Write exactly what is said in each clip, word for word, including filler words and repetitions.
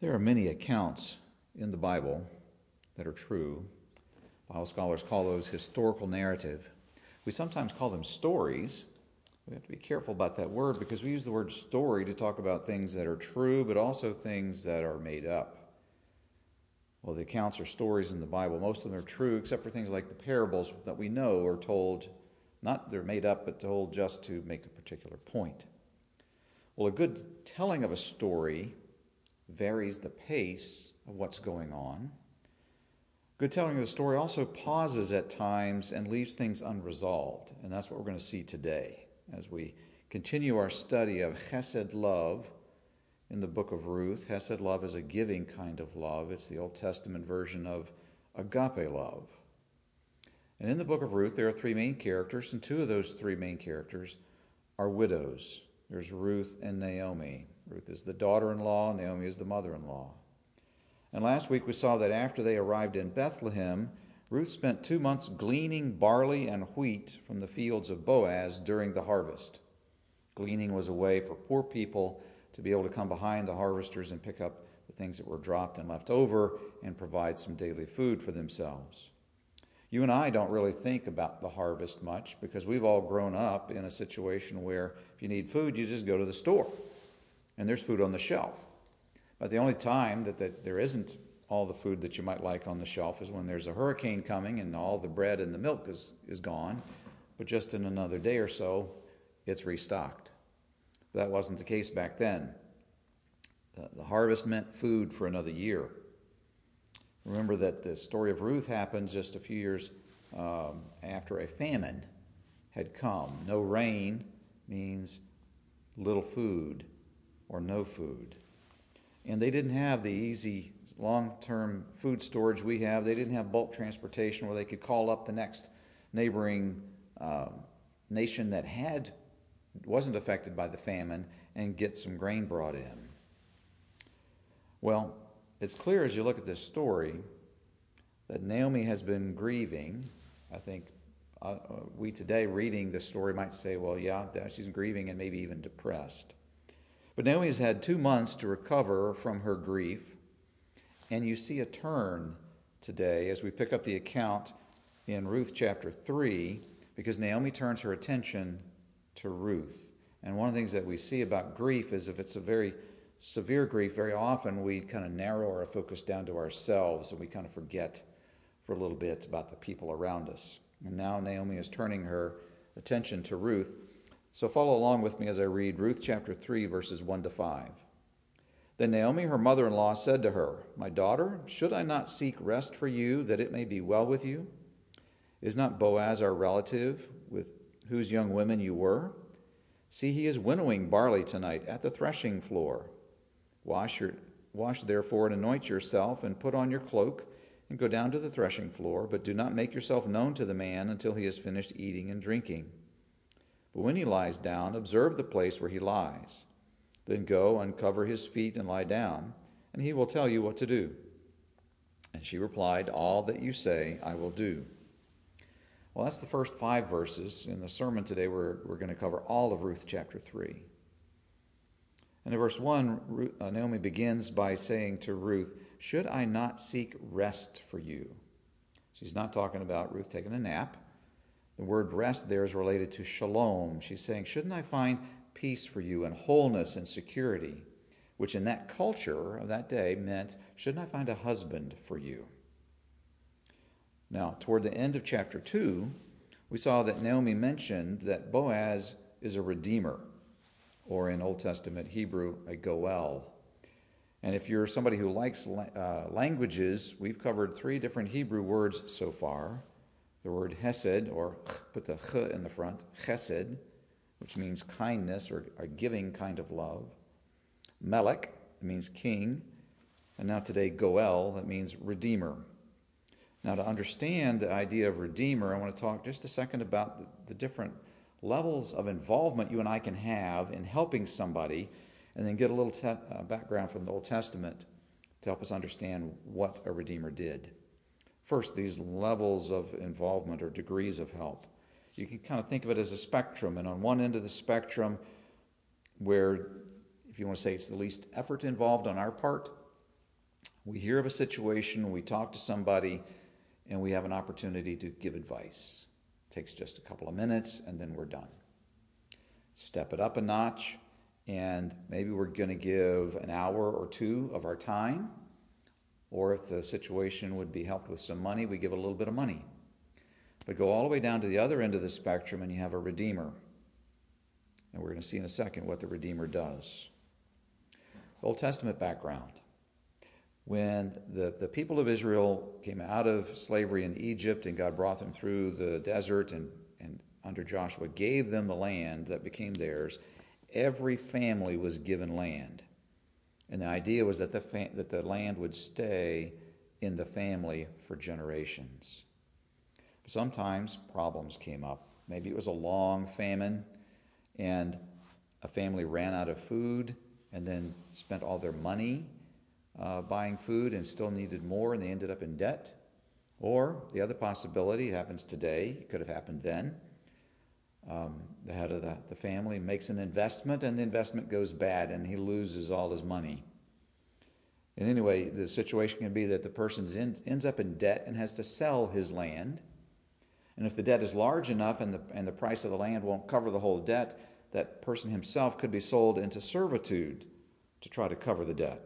There are many accounts in the Bible that are true. Bible scholars call those historical narrative. We sometimes call them stories. We have to be careful about that word because we use the word story to talk about things that are true, but also things that are made up. Well, the accounts are stories in the Bible. Most of them are true, except for things like the parables that we know are told, not they're made up, but told just to make a particular point. Well, a good telling of a story varies the pace of what's going on. Good telling of the story also pauses at times and leaves things unresolved. And that's what we're going to see today as we continue our study of Chesed love in the book of Ruth. Chesed love is a giving kind of love. It's the Old Testament version of agape love. And in the book of Ruth, there are three main characters, and two of those three main characters are widows. There's Ruth and Naomi. Ruth is the daughter-in-law, Naomi is the mother-in-law. And last week we saw that after they arrived in Bethlehem, Ruth spent two months gleaning barley and wheat from the fields of Boaz during the harvest. Gleaning was a way for poor people to be able to come behind the harvesters and pick up the things that were dropped and left over and provide some daily food for themselves. You and I don't really think about the harvest much because we've all grown up in a situation where if you need food, you just go to the store and there's food on the shelf. But the only time that, that there isn't all the food that you might like on the shelf is when there's a hurricane coming and all the bread and the milk is, is gone. But just in another day or so, it's restocked. That wasn't the case back then. The, the harvest meant food for another year. Remember that the story of Ruth happens just a few years um, after a famine had come. No rain means little food or no food. And they didn't have the easy long-term food storage we have. They didn't have bulk transportation where they could call up the next neighboring uh, nation that had wasn't affected by the famine and get some grain brought in. Well, it's clear as you look at this story that Naomi has been grieving. I think uh, we today reading this story might say, well, yeah, she's grieving and maybe even depressed. But Naomi has had two months to recover from her grief. And you see a turn today as we pick up the account in Ruth chapter three, because Naomi turns her attention to Ruth. And one of the things that we see about grief is if it's a very severe grief, very often we kind of narrow our focus down to ourselves and we kind of forget for a little bit about the people around us. And now Naomi is turning her attention to Ruth. So follow along with me as I read Ruth chapter three, verses one to five. Then Naomi, her mother-in-law, said to her, "My daughter, should I not seek rest for you, that it may be well with you? Is not Boaz our relative, with whose young women you were? See, he is winnowing barley tonight at the threshing floor. Wash, your, wash therefore and anoint yourself, and put on your cloak, and go down to the threshing floor, but do not make yourself known to the man until he has finished eating and drinking. But when he lies down, observe the place where he lies. Then go, uncover his feet, and lie down, and he will tell you what to do." And she replied, "All that you say I will do." Well, that's the first five verses. In the sermon today, we're, we're going to cover all of Ruth chapter three. And in verse one, Naomi begins by saying to Ruth, "Should I not seek rest for you?" She's not talking about Ruth taking a nap. The word rest there is related to shalom. She's saying, shouldn't I find peace for you and wholeness and security? Which in that culture of that day meant, shouldn't I find a husband for you? Now, toward the end of chapter two, we saw that Naomi mentioned that Boaz is a redeemer, or in Old Testament Hebrew, a goel. And if you're somebody who likes uh, languages, we've covered three different Hebrew words so far. The word hesed, or put the ch in the front, chesed, which means kindness or a giving kind of love. Melech means king. And now today, goel, that means redeemer. Now to understand the idea of redeemer, I want to talk just a second about the, the different levels of involvement you and I can have in helping somebody, and then get a little te- uh, background from the Old Testament to help us understand what a redeemer did. First, these levels of involvement or degrees of help. You can kind of think of it as a spectrum, and on one end of the spectrum, where, if you want to say it's the least effort involved on our part, We hear of a situation, we talk to somebody, and we have an opportunity to give advice. It takes just a couple of minutes, and then we're done. Step it up a notch, and maybe we're going to give an hour or two of our time, or if the situation would be helped with some money, we give a little bit of money. But go all the way down to the other end of the spectrum, and you have a Redeemer. And we're going to see in a second what the Redeemer does. Old Testament background. When the, the people of Israel came out of slavery in Egypt and God brought them through the desert and, and under Joshua gave them the land that became theirs, every family was given land. And the idea was that the, fa- that the land would stay in the family for generations. Sometimes problems came up. Maybe it was a long famine and a family ran out of food and then spent all their money uh, buying food and still needed more and they ended up in debt. Or the other possibility, it happens today, it could have happened then. Um, the head of the, the family makes an investment and the investment goes bad and he loses all his money. And anyway, the situation can be that the person in, ends up in debt and has to sell his land. And if the debt is large enough and the, and the price of the land won't cover the whole debt, that person himself could be sold into servitude to try to cover the debt.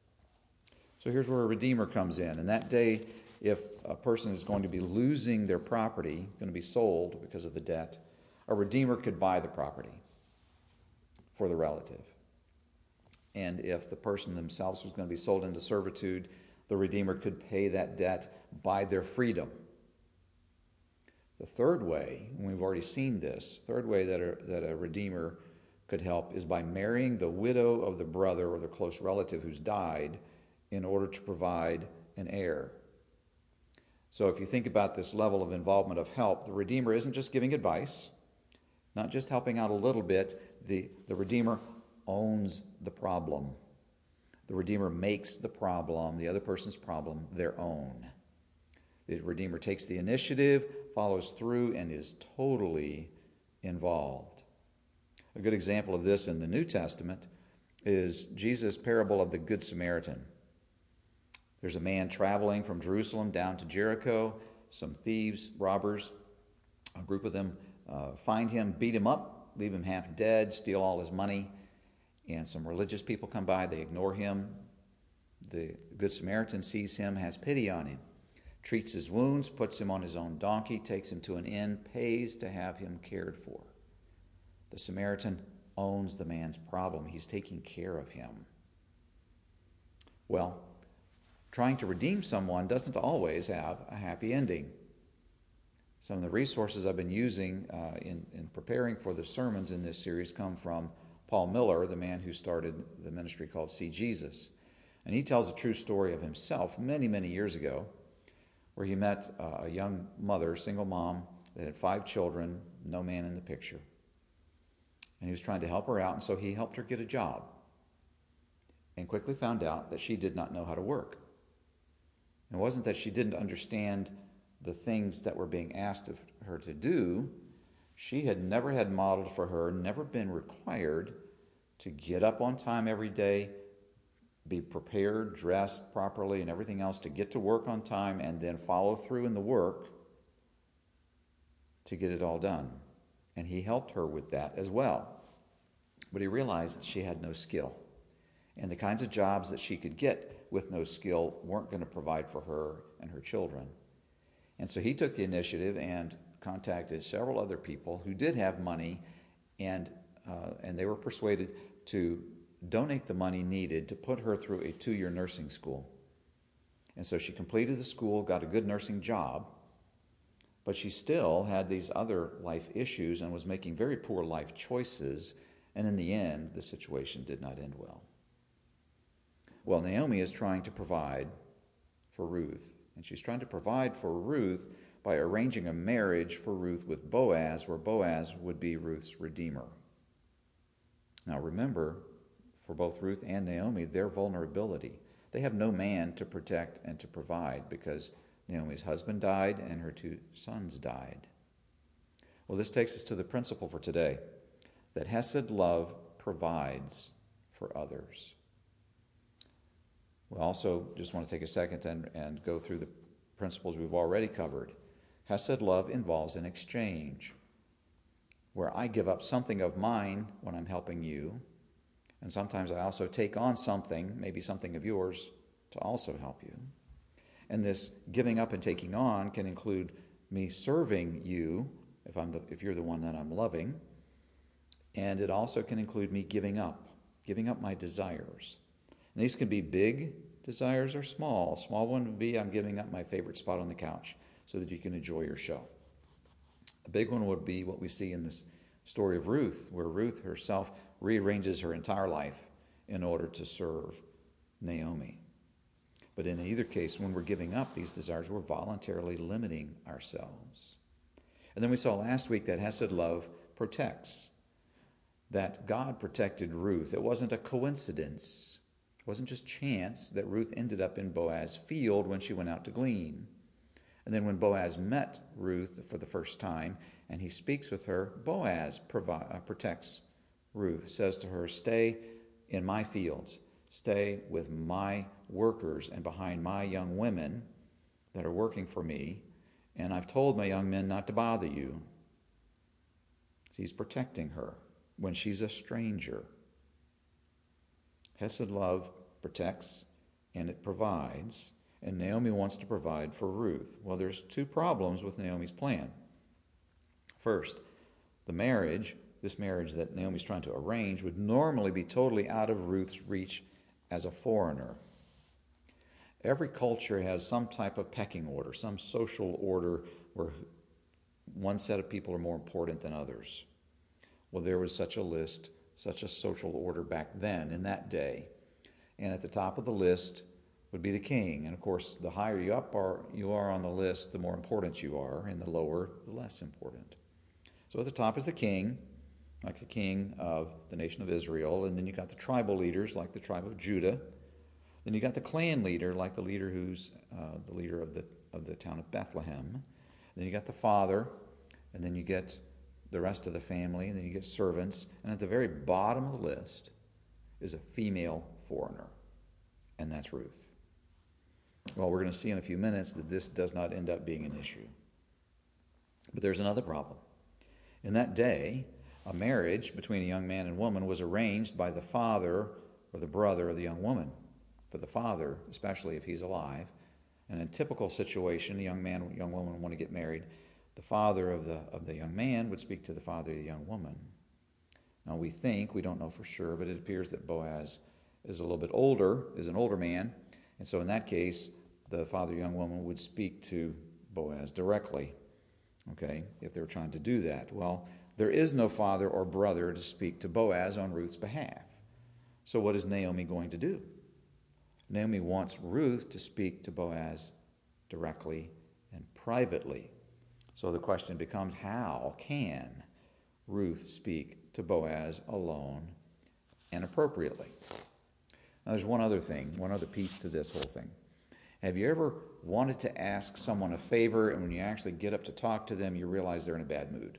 So here's where a Redeemer comes in. And that day, if a person is going to be losing their property, going to be sold because of the debt, a Redeemer could buy the property for the relative. And if the person themselves was going to be sold into servitude, the Redeemer could pay that debt by their freedom. The third way, and we've already seen this, third way that a, that a Redeemer could help is by marrying the widow of the brother or the close relative who's died in order to provide an heir. So if you think about this level of involvement of help, the Redeemer isn't just giving advice, not just helping out a little bit. The, the Redeemer owns the problem. The Redeemer makes the problem, the other person's problem, their own. The Redeemer takes the initiative, follows through, and is totally involved. A good example of this in the New Testament is Jesus' parable of the Good Samaritan. There's a man traveling from Jerusalem down to Jericho. Some thieves, robbers, a group of them uh, find him, beat him up, leave him half dead, steal all his money. And some religious people come by, they ignore him. The Good Samaritan sees him, has pity on him, treats his wounds, puts him on his own donkey, takes him to an inn, pays to have him cared for. The Samaritan owns the man's problem. He's taking care of him. Well, trying to redeem someone doesn't always have a happy ending. Some of the resources I've been using uh, in, in preparing for the sermons in this series come from Paul Miller, the man who started the ministry called See Jesus. And he tells a true story of himself many, many years ago, where he met uh, a young mother, single mom, that had five children, no man in the picture. And he was trying to help her out, and so he helped her get a job. And quickly found out that she did not know how to work. It wasn't that she didn't understand the things that were being asked of her to do. She had never had modeled for her, never been required to get up on time every day, be prepared, dressed properly, and everything else to get to work on time and then follow through in the work to get it all done. And he helped her with that as well. But he realized that she had no skill. And the kinds of jobs that she could get with no skill weren't going to provide for her and her children. And so he took the initiative and contacted several other people who did have money, and uh, and they were persuaded to donate the money needed to put her through a two-year nursing school. And so she completed the school, got a good nursing job, but she still had these other life issues and was making very poor life choices, and in the end, the situation did not end well. Well, Naomi is trying to provide for Ruth, and she's trying to provide for Ruth by arranging a marriage for Ruth with Boaz, where Boaz would be Ruth's redeemer. Now remember, for both Ruth and Naomi, their vulnerability. They have no man to protect and to provide because Naomi's husband died and her two sons died. Well, this takes us to the principle for today, that Hesed love provides for others. We also just want to take a second and, and go through the principles we've already covered. Hesed love involves an exchange, where I give up something of mine when I'm helping you, and sometimes I also take on something, maybe something of yours, to also help you. And this giving up and taking on can include me serving you, if I'm the, if you're the one that I'm loving, and it also can include me giving up, giving up my desires. And these can be big desires or small. Small one would be I'm giving up my favorite spot on the couch so that you can enjoy your show. A big one would be what we see in this story of Ruth, where Ruth herself rearranges her entire life in order to serve Naomi. But in either case, when we're giving up these desires, we're voluntarily limiting ourselves. And then we saw last week that Hesed love protects, that God protected Ruth. It wasn't a coincidence. It wasn't just chance that Ruth ended up in Boaz's field when she went out to glean. And then when Boaz met Ruth for the first time and he speaks with her, Boaz provi- uh, protects Ruth, says to her, stay in my fields, stay with my workers and behind my young women that are working for me, and I've told my young men not to bother you. He's protecting her when she's a stranger. Hesed love protects and it provides, and Naomi wants to provide for Ruth. Well, there's two problems with Naomi's plan. First, the marriage, this marriage that Naomi's trying to arrange, would normally be totally out of Ruth's reach as a foreigner. Every culture has some type of pecking order, some social order where one set of people are more important than others. Well, there was such a list, such a social order back then, in that day. And at the top of the list would be the king. And of course, the higher you up are, you are on the list, the more important you are, and the lower, the less important. So at the top is the king, like the king of the nation of Israel, and then you got the tribal leaders, like the tribe of Judah. Then you got the clan leader, like the leader who's uh, the leader of the of the town of Bethlehem. Then you got the father, and then you get the rest of the family, and then you get servants, and at the very bottom of the list is a female foreigner, and that's Ruth. Well, we're going to see in a few minutes that this does not end up being an issue. But there's another problem. In that day, a marriage between a young man and woman was arranged by the father or the brother of the young woman. For the father, especially if he's alive. And in a typical situation, a young man and young woman want to get married. The father of the of the young man would speak to the father of the young woman. Now we think, we don't know for sure, but it appears that Boaz is a little bit older, is an older man. And so in that case, the father of the young woman would speak to Boaz directly. Okay, if they were trying to do that. Well, there is no father or brother to speak to Boaz on Ruth's behalf. So what is Naomi going to do? Naomi wants Ruth to speak to Boaz directly and privately. So the question becomes, how can Ruth speak to Boaz alone and appropriately? Now there's one other thing, one other piece to this whole thing. Have you ever wanted to ask someone a favor, and when you actually get up to talk to them, you realize they're in a bad mood?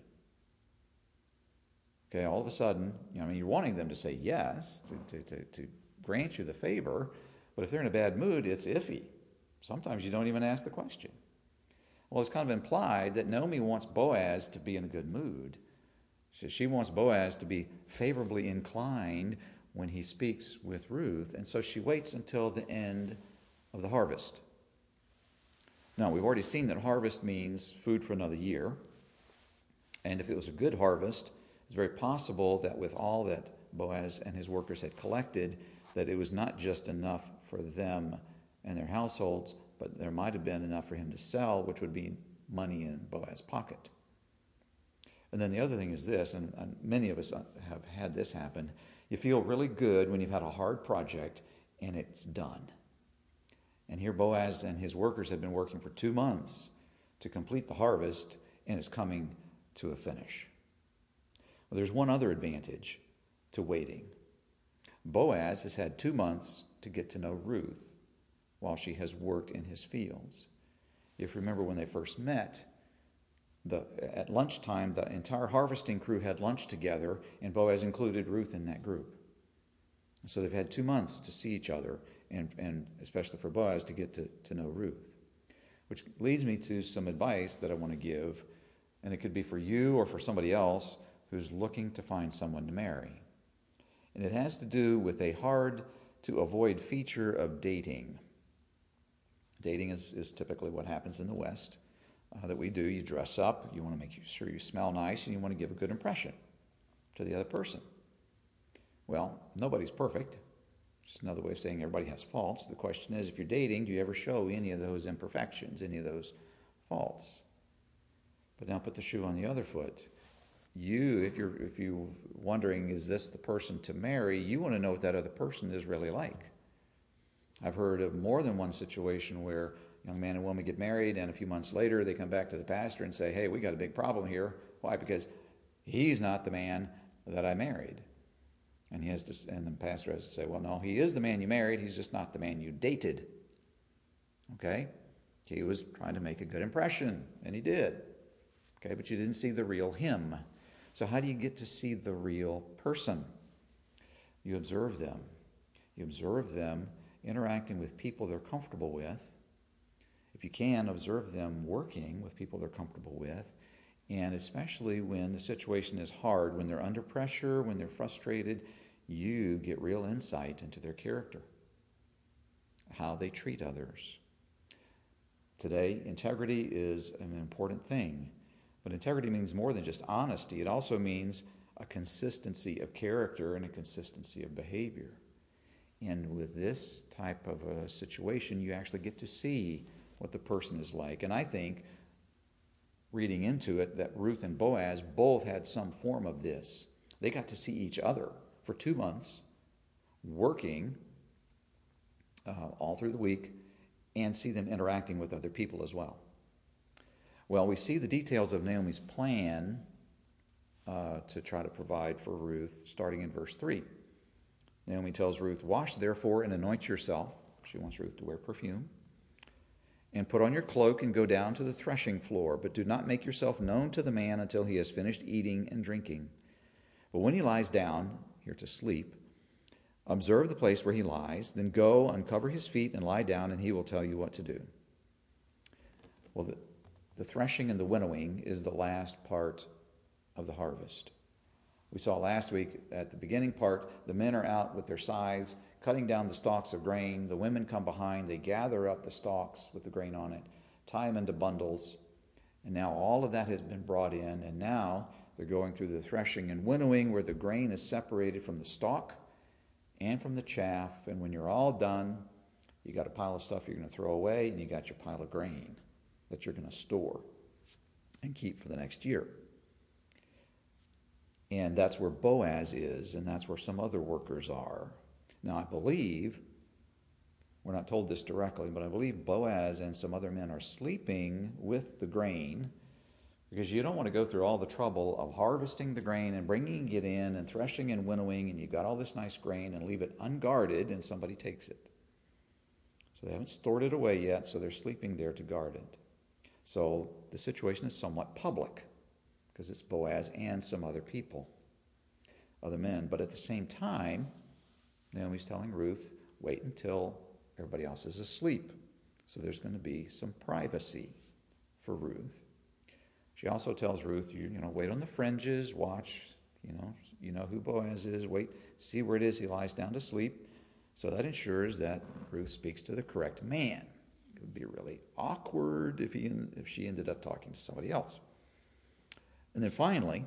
Okay, all of a sudden, you know, I mean, you're wanting them to say yes, to, to, to, to grant you the favor, but if they're in a bad mood, it's iffy. Sometimes you don't even ask the question. Well, it's kind of implied that Naomi wants Boaz to be in a good mood. She wants Boaz to be favorably inclined when he speaks with Ruth, and so she waits until the end of the harvest. Now, we've already seen that harvest means food for another year, and if it was a good harvest, it's very possible that with all that Boaz and his workers had collected, that it was not just enough for them and their households, but there might have been enough for him to sell, which would be money in Boaz's pocket. And then the other thing is this, and, and many of us have had this happen. You feel really good when you've had a hard project and it's done. And here Boaz and his workers have been working for two months to complete the harvest, and it's coming to a finish. Well, there's one other advantage to waiting. Boaz has had two months to get to know Ruth while she has worked in his fields. If you remember when they first met, the, at lunchtime, the entire harvesting crew had lunch together, and Boaz included Ruth in that group. So they've had two months to see each other and, and especially for Boaz to get to, to know Ruth. Which leads me to some advice that I want to give, and it could be for you or for somebody else who's looking to find someone to marry. And it has to do with a hard-to-avoid feature of dating. Dating is, is typically what happens in the West uh, that we do. You dress up, you want to make sure you smell nice, and you want to give a good impression to the other person. Well, nobody's perfect. Just another way of saying everybody has faults. The question is, if you're dating, do you ever show any of those imperfections, any of those faults? But now put the shoe on the other foot. You, if you're if you're wondering, is this the person to marry, you want to know what that other person is really like. I've heard of more than one situation where a young man and woman get married, and a few months later they come back to the pastor and say, hey, we got a big problem here. Why? Because he's not the man that I married. And he has to, and the pastor has to say, well, no, he is the man you married. He's just not the man you dated. Okay? He was trying to make a good impression, and he did. Okay, but you didn't see the real him. So how do you get to see the real person? You observe them. You observe them interacting with people they're comfortable with. If you can, observe them working with people they're comfortable with. And especially when the situation is hard, when they're under pressure, when they're frustrated, you get real insight into their character, how they treat others. Today, integrity is an important thing. But integrity means more than just honesty. It also means a consistency of character and a consistency of behavior. And with this type of a situation, you actually get to see what the person is like. And I think, reading into it, that Ruth and Boaz both had some form of this. They got to see each other for two months, working uh, all through the week, and see them interacting with other people as well. Well, we see the details of Naomi's plan uh, to try to provide for Ruth, starting in verse three. Naomi tells Ruth, wash therefore and anoint yourself. She wants Ruth to wear perfume. And put on your cloak and go down to the threshing floor, but do not make yourself known to the man until he has finished eating and drinking. But when he lies down, here to sleep, observe the place where he lies, then go uncover his feet and lie down, and he will tell you what to do. Well, the, the threshing and the winnowing is the last part of the harvest. We saw last week at the beginning part, the men are out with their scythes, cutting down the stalks of grain. The women come behind. They gather up the stalks with the grain on it, tie them into bundles. And now all of that has been brought in. And now they're going through the threshing and winnowing, where the grain is separated from the stalk and from the chaff. And when you're all done, you got a pile of stuff you're going to throw away, and you got your pile of grain that you're going to store and keep for the next year. And that's where Boaz is, and that's where some other workers are. Now, I believe, we're not told this directly, but I believe Boaz and some other men are sleeping with the grain, because you don't want to go through all the trouble of harvesting the grain and bringing it in and threshing and winnowing, and you've got all this nice grain, and leave it unguarded and somebody takes it. So they haven't stored it away yet, so they're sleeping there to guard it. So the situation is somewhat public, because it's Boaz and some other people, other men. But at the same time, Naomi's telling Ruth, wait until everybody else is asleep. So there's going to be some privacy for Ruth. She also tells Ruth, you, you know, wait on the fringes, watch, you know, you know who Boaz is, wait, see where it is he lies down to sleep. So that ensures that Ruth speaks to the correct man. It would be really awkward if he if she ended up talking to somebody else. And then finally,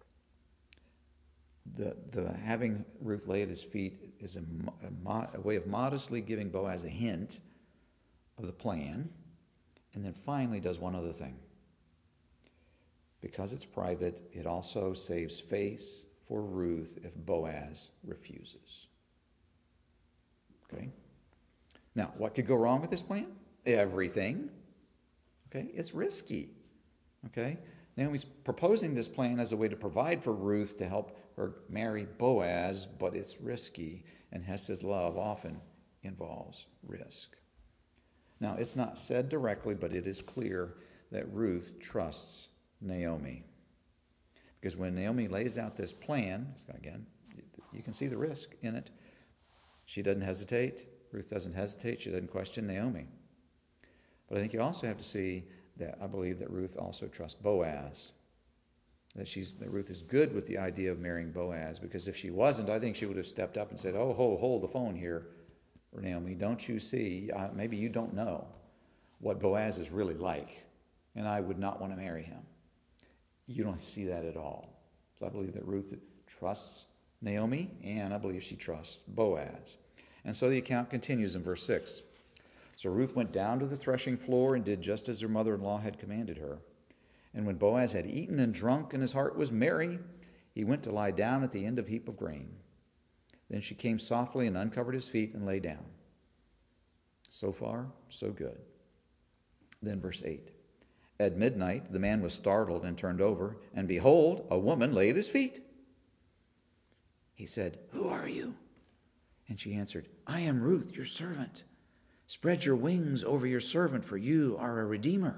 the the having Ruth lay at his feet is a, a, mo, a way of modestly giving Boaz a hint of the plan. And then finally does one other thing. Because it's private, it also saves face for Ruth if Boaz refuses. Okay? Now, what could go wrong with this plan? Everything. Okay? It's risky. Okay? Naomi's proposing this plan as a way to provide for Ruth to help her marry Boaz, but it's risky, and Hesed love often involves risk. Now, it's not said directly, but it is clear that Ruth trusts Naomi. Because when Naomi lays out this plan, again, you can see the risk in it. She doesn't hesitate. Ruth doesn't hesitate. She doesn't question Naomi. But I think you also have to see that I believe that Ruth also trusts Boaz. That she's that Ruth is good with the idea of marrying Boaz, because if she wasn't, I think she would have stepped up and said, "Oh, hold, hold the phone here, Naomi. Don't you see? Uh, maybe you don't know what Boaz is really like, and I would not want to marry him." You don't see that at all. So I believe that Ruth trusts Naomi, and I believe she trusts Boaz. And so the account continues in verse six. So Ruth went down to the threshing floor and did just as her mother-in-law had commanded her. And when Boaz had eaten and drunk and his heart was merry, he went to lie down at the end of a heap of grain. Then she came softly and uncovered his feet and lay down. So far, so good. Then verse eight. At midnight the man was startled and turned over, and behold, a woman lay at his feet. He said, "Who are you?" And she answered, "I am Ruth, your servant. Spread your wings over your servant, for you are a redeemer."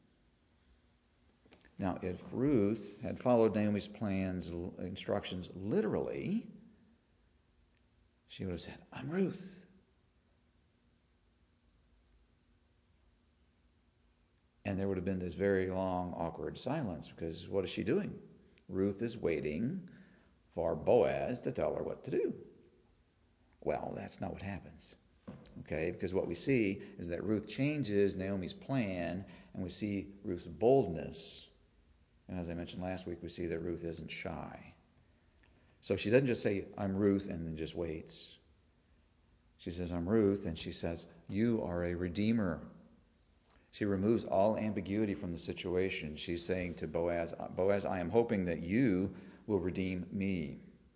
Now, if Ruth had followed Naomi's plans, instructions literally, she would have said, "I'm Ruth." And there would have been this very long, awkward silence, because what is she doing? Ruth is waiting for Boaz to tell her what to do. Well, that's not what happens. Okay, because what we see is that Ruth changes Naomi's plan, and we see Ruth's boldness. And as I mentioned last week, we see that Ruth isn't shy. So she doesn't just say, "I'm Ruth," and then just waits. She says, "I'm Ruth," and she says, "You are a redeemer." She removes all ambiguity from the situation. She's saying to Boaz, "Boaz, I am hoping that you will redeem me."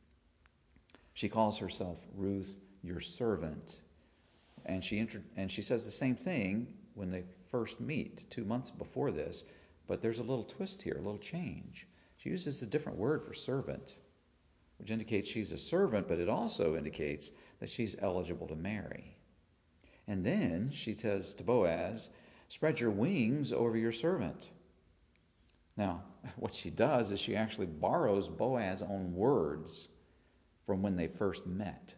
She calls herself Ruth, your servant. And she inter- and she says the same thing when they first meet two months before this, but there's a little twist here, a little change. She uses a different word for servant, which indicates she's a servant, but it also indicates that she's eligible to marry. And then she says to Boaz, "Spread your wings over your servant." Now, what she does is she actually borrows Boaz's own words from when they first met.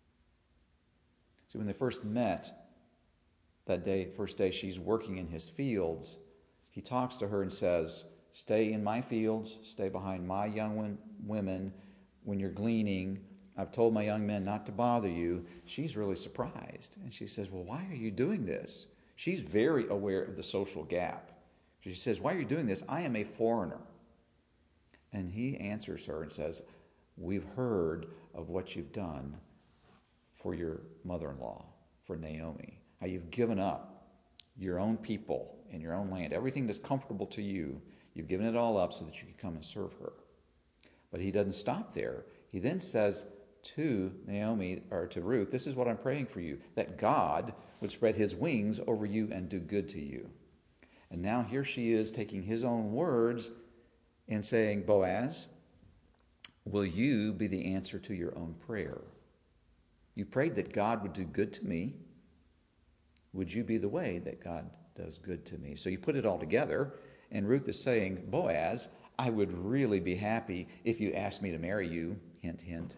See, when they first met, that day, first day she's working in his fields, he talks to her and says, "Stay in my fields, stay behind my young women when you're gleaning. I've told my young men not to bother you." She's really surprised. And she says, "Well, why are you doing this?" She's very aware of the social gap. She says, "Why are you doing this? I am a foreigner." And he answers her and says, "We've heard of what you've done for your mother-in-law, for Naomi. How you've given up your own people and your own land. Everything that's comfortable to you, you've given it all up so that you can come and serve her." But he doesn't stop there. He then says to Naomi, or to Ruth, "This is what I'm praying for you, that God would spread his wings over you and do good to you." And now here she is taking his own words and saying, "Boaz, will you be the answer to your own prayer? You prayed that God would do good to me. Would you be the way that God does good to me?" So you put it all together, and Ruth is saying, "Boaz, I would really be happy if you asked me to marry you." Hint, hint.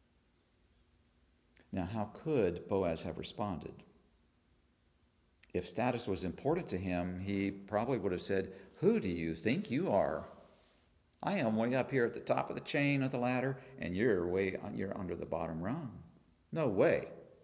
Now, how could Boaz have responded? If status was important to him, he probably would have said, "Who do you think you are? I am way up here at the top of the chain of the ladder, and you're way you're under the bottom rung. No way."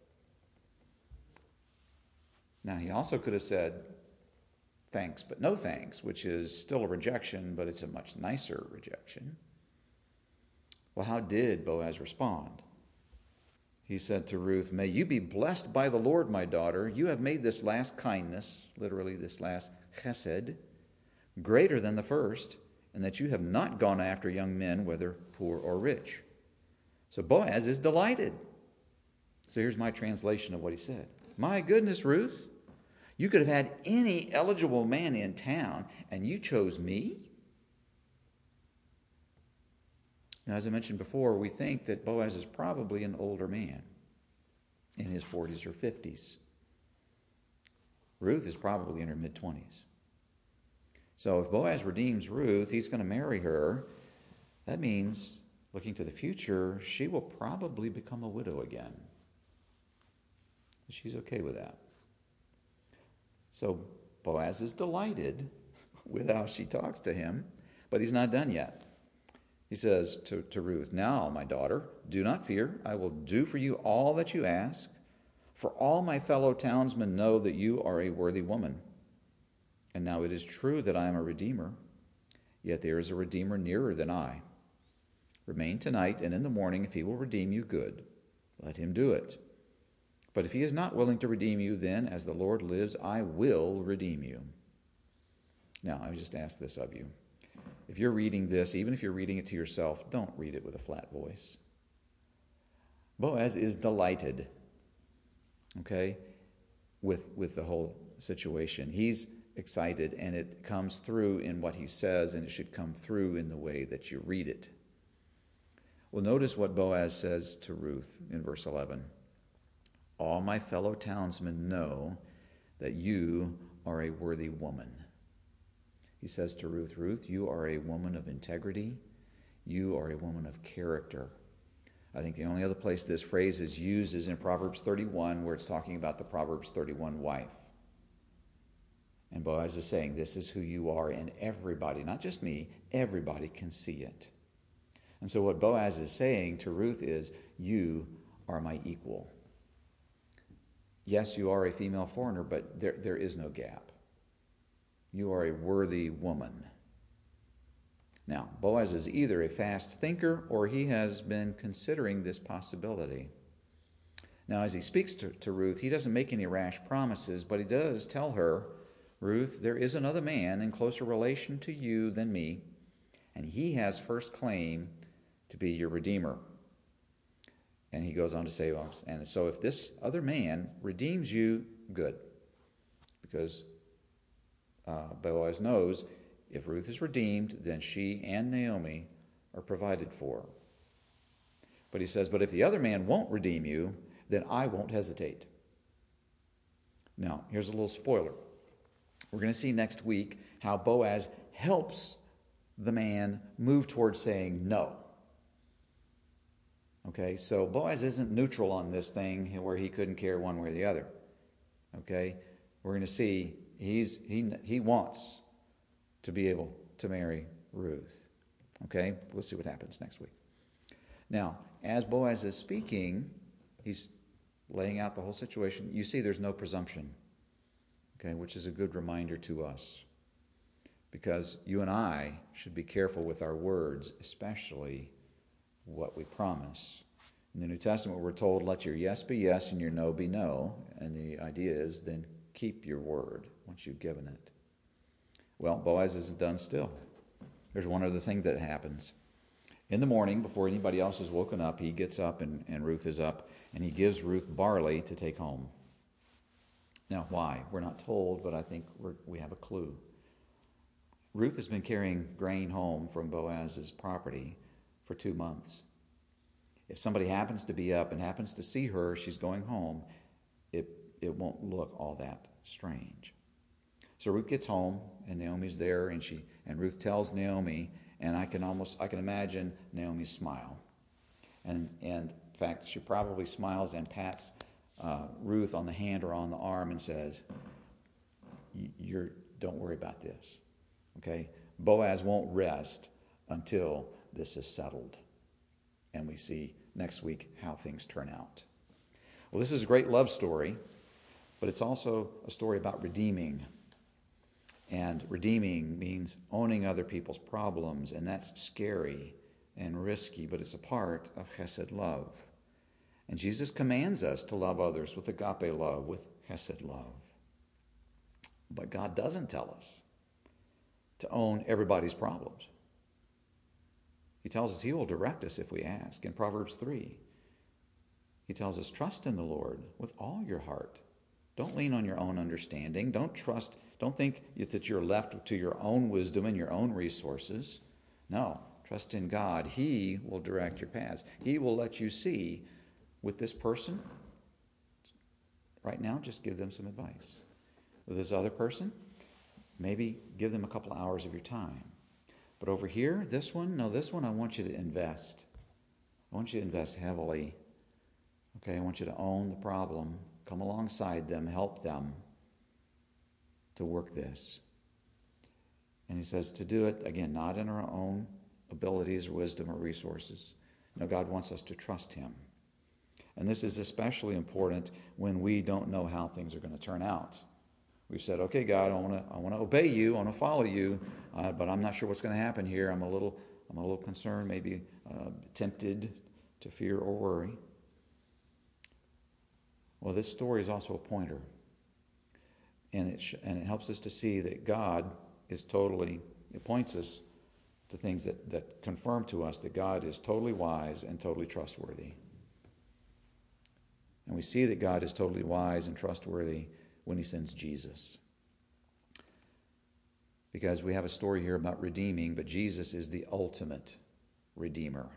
Now, he also could have said, "Thanks, but no thanks," which is still a rejection, but it's a much nicer rejection. Well, how did Boaz respond? He said to Ruth, "May you be blessed by the Lord, my daughter. You have made this last kindness," literally this last chesed, "greater than the first, and that you have not gone after young men, whether poor or rich." So Boaz is delighted. So here's my translation of what he said. "My goodness, Ruth, you could have had any eligible man in town, and you chose me?" Now, as I mentioned before, we think that Boaz is probably an older man in his forties or fifties. Ruth is probably in her mid-twenties. So if Boaz redeems Ruth, he's going to marry her. That means, looking to the future, she will probably become a widow again. She's okay with that. So Boaz is delighted with how she talks to him, but he's not done yet. He says to, to Ruth, "Now, my daughter, do not fear. I will do for you all that you ask. For all my fellow townsmen know that you are a worthy woman. And now it is true that I am a redeemer, yet there is a redeemer nearer than I. Remain tonight, and in the morning, if he will redeem you, good. Let him do it. But if he is not willing to redeem you, then, as the Lord lives, I will redeem you." Now, I would just ask this of you. If you're reading this, even if you're reading it to yourself, don't read it with a flat voice. Boaz is delighted, okay, with, with the whole situation. He's excited, and it comes through in what he says, and it should come through in the way that you read it. Well, notice what Boaz says to Ruth in verse eleven. "All my fellow townsmen know that you are a worthy woman." He says to Ruth, "Ruth, you are a woman of integrity. You are a woman of character." I think the only other place this phrase is used is in Proverbs thirty-one, where it's talking about the Proverbs thirty-one wife. And Boaz is saying, this is who you are, and everybody, not just me, everybody can see it. And so what Boaz is saying to Ruth is, you are my equal. Yes, you are a female foreigner, but there, there is no gap. You are a worthy woman. Now, Boaz is either a fast thinker or he has been considering this possibility. Now, as he speaks to, to Ruth, he doesn't make any rash promises, but he does tell her, "Ruth, there is another man in closer relation to you than me, and he has first claim to be your redeemer." And he goes on to say, well, and so if this other man redeems you, good. Because uh, Boaz knows if Ruth is redeemed, then she and Naomi are provided for. But he says, but if the other man won't redeem you, then I won't hesitate. Now, here's a little spoiler. We're going to see next week how Boaz helps the man move towards saying no. Okay, so Boaz isn't neutral on this thing where he couldn't care one way or the other. Okay, we're going to see he's he he wants to be able to marry Ruth. Okay, we'll see what happens next week. Now, as Boaz is speaking, he's laying out the whole situation. You see, there's no presumption. Okay, which is a good reminder to us, because you and I should be careful with our words, especially what we promise. In the New Testament, we're told, let your yes be yes and your no be no. And the idea is then keep your word once you've given it. Well, Boaz isn't done still. There's one other thing that happens. In the morning, before anybody else is woken up, he gets up and, and Ruth is up, and he gives Ruth barley to take home. Now, why? We're not told, but I think we're, we have a clue. Ruth has been carrying grain home from Boaz's property for two months. If somebody happens to be up and happens to see her, she's going home, it, it won't look all that strange. So Ruth gets home, and Naomi's there, and she and Ruth tells Naomi, and I can almost I can imagine Naomi's smile. And, and in fact, she probably smiles and pats uh, Ruth on the hand or on the arm and says, "You're don't worry about this." Okay? Boaz won't rest until this is settled. And we see next week how things turn out. Well, this is a great love story, but it's also a story about redeeming. And redeeming means owning other people's problems, and that's scary and risky, but it's a part of chesed love. And Jesus commands us to love others with agape love, with chesed love. But God doesn't tell us to own everybody's problems. He tells us he will direct us if we ask. In Proverbs three, he tells us, trust in the Lord with all your heart. Don't lean on your own understanding. Don't trust, don't think that you're left to your own wisdom and your own resources. No, trust in God. He will direct your paths. He will let you see with this person. Right now, just give them some advice. With this other person, maybe give them a couple hours of your time. But over here, this one, no, this one I want you to invest. I want you to invest heavily. Okay, I want you to own the problem. come alongside them, help them to work this. And he says to do it, again, not in our own abilities, or wisdom, or resources. No, God wants us to trust him. And this is especially important when we don't know how things are going to turn out. We've said, okay, God, I want to I want to obey you, I want to follow you, uh, but I'm not sure what's going to happen here. I'm a little I'm a little concerned, maybe uh, tempted to fear or worry. Well, this story is also a pointer, and it sh- and it helps us to see that God is totally. It points us to things that, that confirm to us that God is totally wise and totally trustworthy. And we see that God is totally wise and trustworthy when he sends Jesus. Because we have a story here about redeeming, but Jesus is the ultimate redeemer.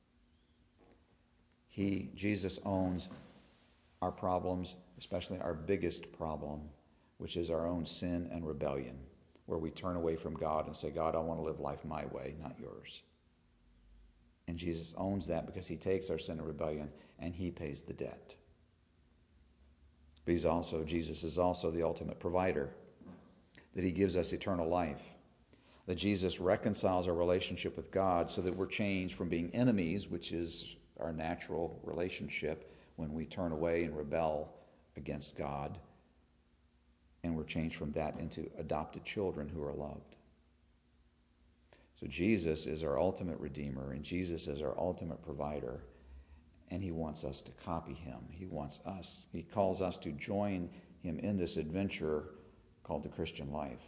He, Jesus owns our problems, especially our biggest problem, which is our own sin and rebellion, where we turn away from God and say, God, I want to live life my way, not yours. And Jesus owns that because he takes our sin and rebellion and he pays the debt. But he's also, Jesus is also the ultimate provider, that he gives us eternal life, that Jesus reconciles our relationship with God so that we're changed from being enemies, which is our natural relationship when we turn away and rebel against God, and we're changed from that into adopted children who are loved. So Jesus is our ultimate redeemer, and Jesus is our ultimate provider, and he wants us to copy him. He wants us, he calls us to join him in this adventure called the Christian life,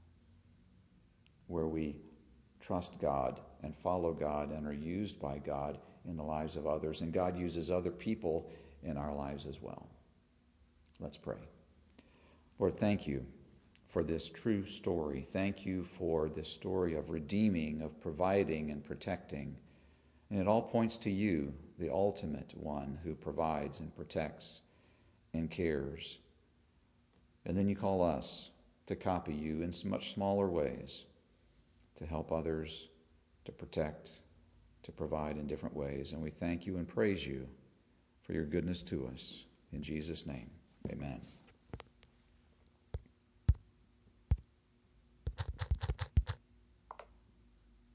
where we trust God and follow God and are used by God in the lives of others, and God uses other people in our lives as well. Let's pray. Lord, thank you for this true story. Thank you for this story of redeeming, of providing and protecting. And it all points to you, the ultimate one who provides and protects and cares. And then you call us to copy you in much smaller ways, to help others, to protect, to provide in different ways. And we thank you and praise you for your goodness to us. In Jesus' name, amen.